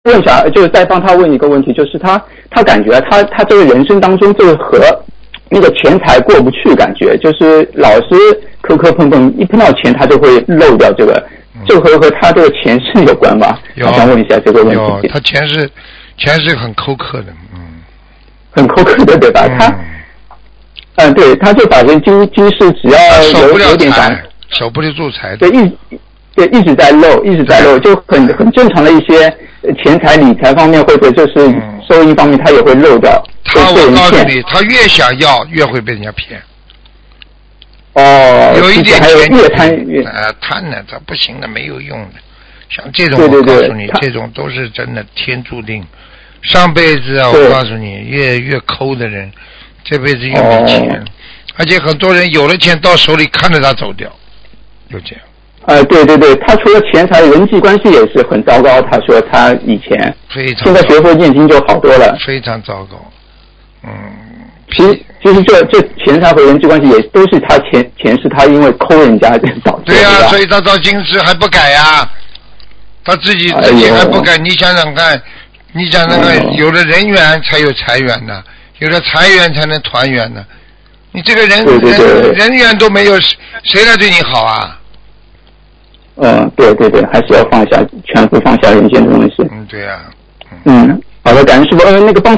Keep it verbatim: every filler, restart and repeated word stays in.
问一下，就是再帮他问一个问题，就是他他感觉他他这个人生当中就是和那个钱财过不去，感觉就是老是磕磕碰碰，一碰到钱他就会漏掉这个，这和和他这个前世有关吧？我想问一下这个问题。 有，他前世前世很抠刻的，嗯， 很抠刻的，对吧？ 嗯、 他，嗯，对，他就把这今今世只要有有点长， 守不得住财， 对，一对一直在漏，一直在漏，就很很正常的一些钱财理财方面或者就是收益方面，他也会漏掉。 他我告诉你，他越想要越会被人家骗。 哦， 有一点还有越贪越啊贪呢，这不行的，没有用的。像这种， 对对对我告诉你，这种都是真的天注定。上辈子啊，我告诉你，越越抠的人，这辈子越没钱，哦、而且很多人有了钱到手里看着他走掉，就这样。 呃，对对对，他除了钱财，人际关系也是很糟糕。他说他以前， 非常现在学会念经就好多了。 非常糟糕，嗯。 其实，其实这这钱财和人际关系也都是他前前世他因为抠人家导致的。 对呀、啊，所以他到今世还不改呀、啊，他自己自己还不改。哎、你想想看，你想想看，哎、有了人缘才有财源呢，有了财源才能团圆呢。你这个人对对对人人缘都没有，谁来对你好啊？ 嗯，对对对，还是要放下，全部放下人间的东西。 嗯，对呀、 啊。嗯，好的，感恩师傅。呃，那个帮。